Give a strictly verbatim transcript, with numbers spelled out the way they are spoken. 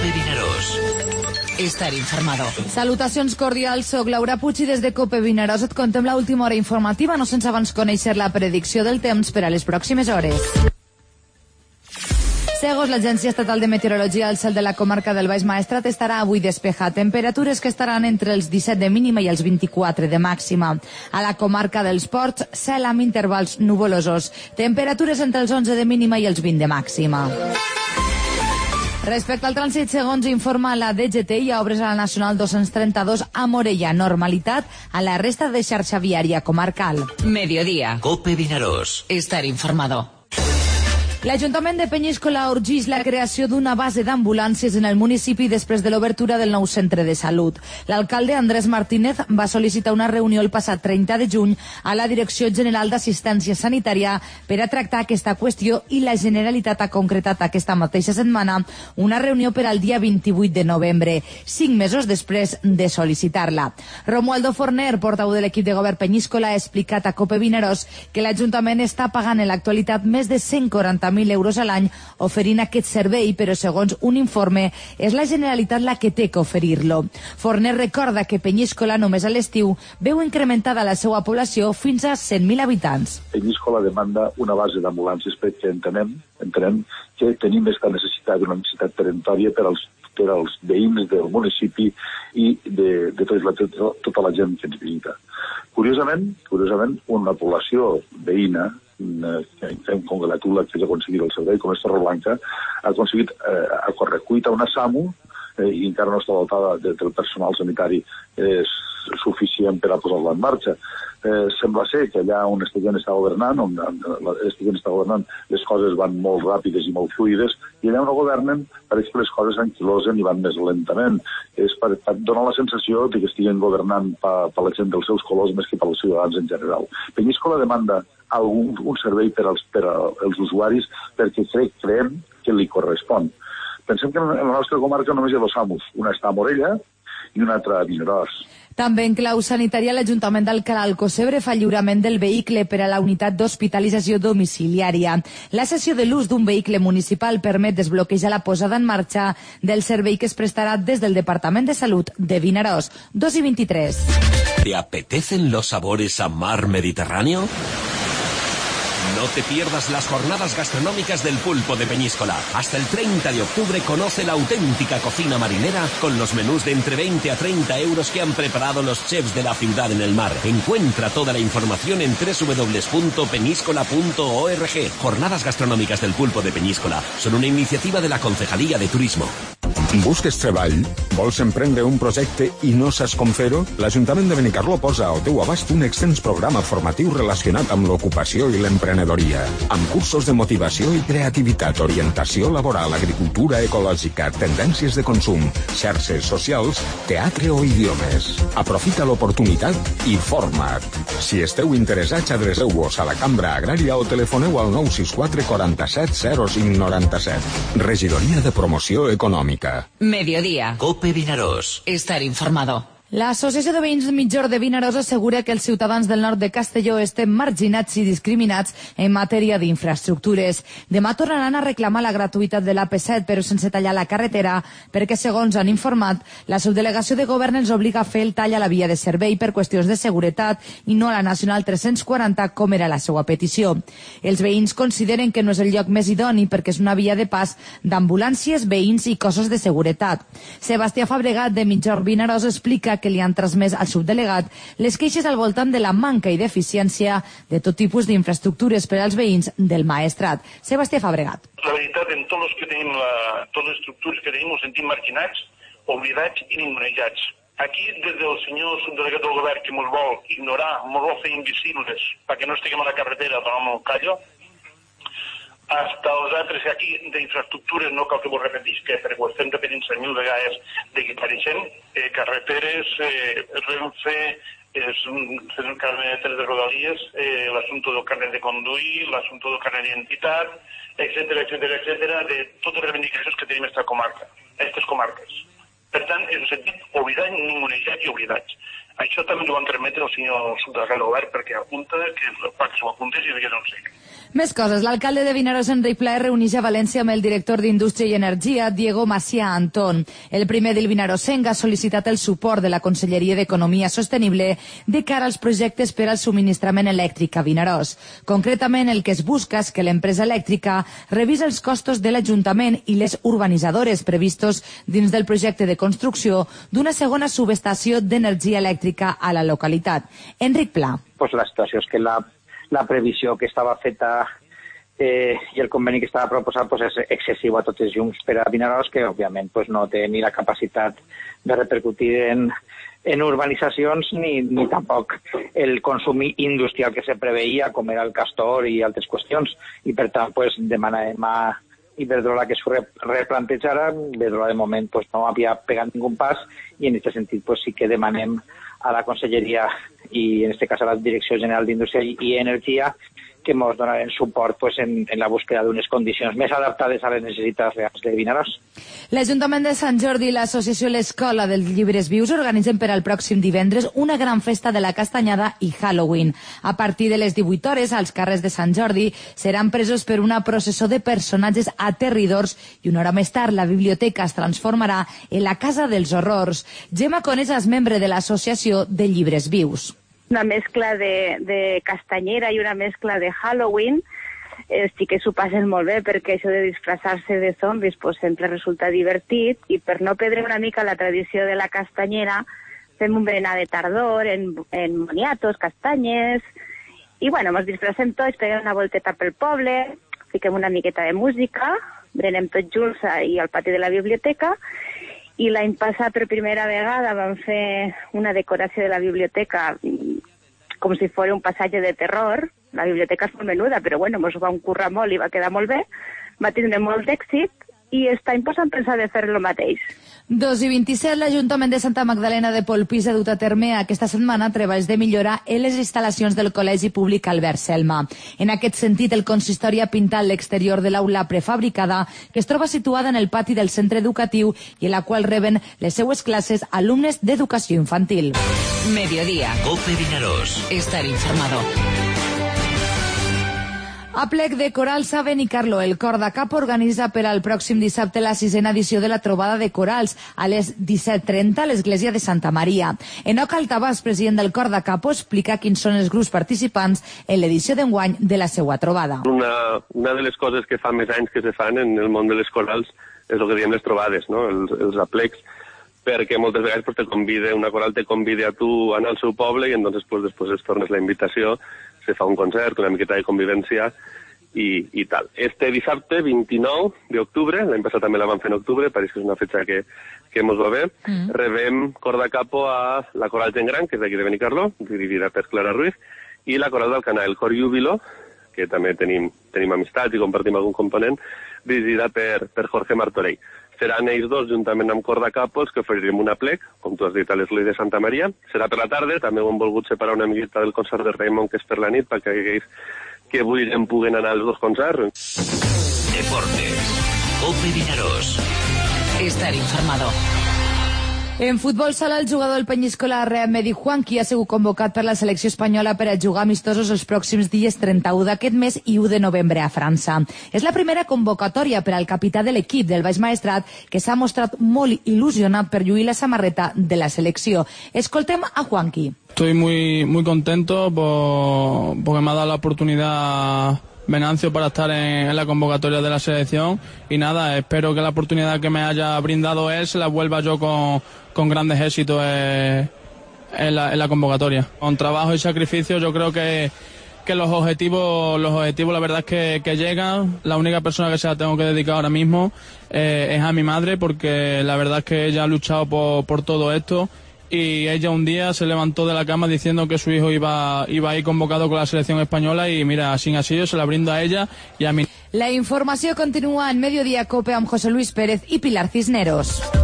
Cope Vinaròs. Estar informado. Salutacions cordials, soc Laura Puig i des de Cope Vinaròs et contem l'última hora informativa, no sense abans conèixer la predicció del temps per a les pròximes hores. Segons l'Agència Estatal de Meteorologia, el cel de la comarca del Baix Maestrat estarà avui despejat. Temperatures que estaran entre els disset de mínima i els vint-i-quatre de màxima. A la comarca dels Ports, cel amb intervals nuvolosos. Temperatures entre els onze de mínima i els vint de màxima. Respecte al trànsit, segons informa la D G T, hi ha obres a la Nacional dos-cents trenta-dos a Morella. Normalitat a la resta de xarxa viària comarcal. Mediodía. Cope Vinaròs. Estar informado. L'Ajuntament de Penyíscola urgeix la creació d'una base d'ambulàncies en el municipi després de l'obertura del nou centre de salut. L'alcalde Andrés Martínez va sol·licitar una reunió el passat trenta de juny a la Direcció General d'Assistència Sanitària per a tractar aquesta qüestió i la Generalitat ha concretat aquesta mateixa setmana una reunió per al dia vint-i-vuit de novembre, cinc mesos després de sol·licitar-la. Romualdo Forner, portaveu de l'equip de govern Penyíscola, ha explicat a Cope Vinaròs que l'Ajuntament està pagant en l'actualitat més de cent quaranta mil euros a l'any oferint aquest servei, però segons un informe és la Generalitat la que té que oferir-lo. Forner recorda que Penyíscola només a l'estiu veu incrementada la seva població fins a cent mil habitants. Penyíscola demanda una base d'ambulàncies perquè entenem, entenem que tenim aquesta necessitat, una necessitat peremptòria per als per als veïns del municipi i de, de tota, la, tota la gent que ens visita. Curiosament, curiosament una població veïna que em congratula que hagi aconseguit el servei, com és Torreblanca, ha aconseguit eh, a correcuita una SAMU eh, i encara no està dotada de, del personal sanitari eh, suficient per a posar-la en marxa. Eh, sembla ser que allà on este gent està governant, on este gent està governant, les coses van molt ràpides i molt fluides, i allà on no governen pareix que les coses s'anquilosen i van més lentament. És per, per donar la sensació de que estiguen governant per, per la gent dels seus colors més que per als ciutadans en general. Penyíscola demanda algun, un servei per als, per als usuaris perquè crec, creiem que li correspon. Pensem que en la nostra comarca només hi ha dos SAMUs, una està a Morella i una altra a Vinaròs. També en clau sanitària, l'Ajuntament d'Alcalà Alcocebre fa lliurament del vehicle per a la unitat d'hospitalització domiciliària. La cessió de l'ús d'un vehicle municipal permet desbloquejar la posada en marxa del servei que es prestarà des del Departament de Salut de Vinaròs. dos i vint-i-tres. ¿Te apetecen los sabores a mar Mediterráneo? No te pierdas las jornadas gastronómicas del Pulpo de Peñíscola. Hasta el treinta de octubre conoce la auténtica cocina marinera con los menús de entre veinte a treinta euros que han preparado los chefs de la ciudad en el mar. Encuentra toda la información en doble u doble u doble u punto peñíscola punto org. Jornadas gastronómicas del Pulpo de Peñíscola son una iniciativa de la Concejalía de Turismo. Busques treball? Vols emprendre un projecte i no saps com fer-ho? L'Ajuntament de Benicarló posa al teu abast un extens programa formatiu relacionat amb l'ocupació i l'emprenedoria, amb cursos de motivació i creativitat, orientació laboral, agricultura ecològica, tendències de consum, xarxes socials, teatre o idiomes. Aprofita l'oportunitat i forma't. Si esteu interessats, adreceu-vos a la Cambra Agrària o telefoneu al nou sis quatre quaranta-set zero cinc noranta-set. Regidoria de Promoció Econòmica. Mediodía. Cope Vinaròs. Estar informado. L'Associació de Veïns Mitjor de Vinaròs assegura que els ciutadans del nord de Castelló estem marginats i discriminats en matèria d'infraestructures. Demà tornaran a reclamar la gratuïtat de l'A P set, però sense tallar la carretera, perquè, segons han informat, la subdelegació de govern els obliga a fer el tall a la via de servei per qüestions de seguretat i no a la Nacional tres-cents quaranta, com era la seva petició. Els veïns consideren que no és el lloc més idoni perquè és una via de pas d'ambulàncies, veïns i cossos de seguretat. Sebastià Fabregat, de Mitjor Vinaròs, explica que li han transmès al subdelegat les queixes al voltant de la manca i deficiència de tot tipus d'infraestructures per als veïns del Maestrat. Sebastià Fabregat. La veritat, en tots els que tenim, la, totes les estructures que tenim, ens sentim marginats, oblidats i ningunejats. Aquí, des del senyor subdelegat del govern que ens vol ignorar, ens vol fer invisibles perquè no estiguem a la carretera donant un callo, hasta els altres aquí d'infraestructures, no cal que vos repetisca, perquè ho estem repetint cent mil vegades de que pareixem, eh, carreteres, eh, Renfe, es un carnet de rodalies, eh, l'assumpte del carnet de conduir, l'assumpte del carnet d'identitat, etcètera, etcètera, etcètera, de totes les reivindicacions que tenim a esta comarca, a aquestes comarques. Per tant, és un sentit oblidat, ningunejat i oblidats. Això també ho van transmetre el senyor subdelegat del govern perquè apunta que quan s'ho apuntés i digués no sé. Més coses. L'alcalde de Vinaròs, Enric Pla, es reuneix a València amb el director d'Indústria i Energia, Diego Macià Antón. El primer del Vinaròsenc ha sol·licitat el suport de la Conselleria d'Economia Sostenible de cara als projectes per al subministrament elèctric a Vinaròs. Concretament, el que es busca és que l'empresa elèctrica revisa els costos de l'Ajuntament i les urbanitzadores previstos dins del projecte de construcció d'una segona subestació d'energia elèctrica a la localitat. Enric Pla. Pues la situació és que la la previsió que estava feta eh, i el conveni que estava proposat pues, és excessiu a tots els llums per a Vinaròs, que òbviament pues, no té ni la capacitat de repercutir en, en urbanitzacions ni, ni tampoc el consum industrial que se preveia, com era el Castor i altres qüestions, i per tant pues, demanem a Iberdrola que s'ho replantejara. Iberdrola de moment pues, no havia pegat ningú pas i en aquest sentit pues, sí que demanem a la Conselleria i en este cas a la Direcció General d'Indústria i Energia que ens donarem suport pues, en, en la búsqueda d'unes condicions més adaptades a les necessitats reals de Vinaròs. L'Ajuntament de Sant Jordi i l'Associació L'Escola dels Llibres Vius organitzen per al pròxim divendres una gran festa de la Castanyada i Halloween. A partir de les divuit hores, als carrers de Sant Jordi seran presos per una processó de personatges aterridors i una hora més tard la biblioteca es transformarà en la Casa dels Horrors. Gemma Conesa és membre de l'Associació de Llibres Vius. Una mezcla de, de castanyera i una mezcla de Halloween. Eh, sí que s'ho passen molt bé perquè això de disfressar-se de zombis pues, sempre resulta divertit i per no perdre una mica la tradició de la castanyera fem un berenar de tardor en, en moniatos, castanyes i bueno, ens disfressem tots, peguem una volteta pel poble, fiquem una miqueta de música, berenem tots junts i al pati de la biblioteca. I l'any passat, per primera vegada, vam fer una decoració de la biblioteca com si fos un passatge de terror. La biblioteca és molt menuda, però bueno, ens ho vam currar molt i va quedar molt bé. Va tindre molt d'èxit i aquest any pues, hem pensat de fer el mateix. dos i vint-i-set, l'Ajuntament de Santa Magdalena de Polpís ha dut a terme aquesta setmana treballs de millora en les instal·lacions del Col·legi Públic Albert Selma. En aquest sentit, el consistori ha pintat l'exterior de l'aula prefabricada que es troba situada en el pati del centre educatiu i en la qual reben les seues classes alumnes d'educació infantil. Mediodía. COPE Vinaròs. Estar informado. A plec de Corals a Benicarló, el Cor de Capo organitza per al pròxim dissabte la sisena edició de la trobada de corals a les disset trenta a l'església de Santa Maria. Enoc Altabàs, president del Cor de Capo, explica quins són els grups participants en l'edició d'enguany de la seva trobada. Una, una de les coses que fa més anys que se fan en el món de les corals és el que diem les trobades, no? els, els aplecs, perquè moltes vegades pues, te convida, una coral te convida a tu a anar al seu poble i entonces pues, després es tornes la invitació, se fa un concert, una miqueta de convivència i, i tal. Este dissabte, vint-i-nou d'octubre, l'any passat també la vam fer en octubre, pareix que és una fetxa que, que mos va bé, mm. rebem Cor de Capo a la Coral Gent Gran, que és d'aquí de Benicarló, dirigida per Clara Ruiz, i la Coral d'Alcanar, el Cor Júbilo, que també tenim, tenim amistats i compartim algun component, dirigida per, per Jorge Martorell. Seran ells dos, juntament amb Cor de Capo, els que oferirem una plec, com tu has dit, a l'església de Santa Maria. Serà per la tarda, també ho hem volgut separar una miqueta del concert de Raimon, que és per la nit, perquè aquells que vulguin puguen anar als dos concerts. Deportes. COPE Vinaròs. Estar informado. En futbol sala, el jugador del Peñíscola Remedi Juanqui ha sigut convocat per la selecció espanyola per a jugar amistosos els pròxims dies trenta-u d'aquest mes i u de novembre a França. És la primera convocatòria per al capità de l'equip del Baix Maestrat, que s'ha mostrat molt il·lusionat per lluir la samarreta de la selecció. Escoltem a Juanqui. Estoy muy, muy contento por, porque me ha dado la oportunidad Venancio para estar en, en la convocatoria de la selección y nada, espero que la oportunidad que me haya brindado él se la vuelva yo con, con grandes éxitos en, en, la, en la convocatoria. Con trabajo y sacrificio yo creo que, que los objetivos, los objetivos la verdad es que, que llegan. La única persona que se la tengo que dedicar ahora mismo eh, es a mi madre, porque la verdad es que ella ha luchado por, por todo esto. Y ella un día se levantó de la cama diciendo que su hijo iba, iba a ir convocado con la selección española y mira, sin así yo se la brindo a ella y a mí. La informació continua en Mediodía Cope amb José Luis Pérez i Pilar Cisneros.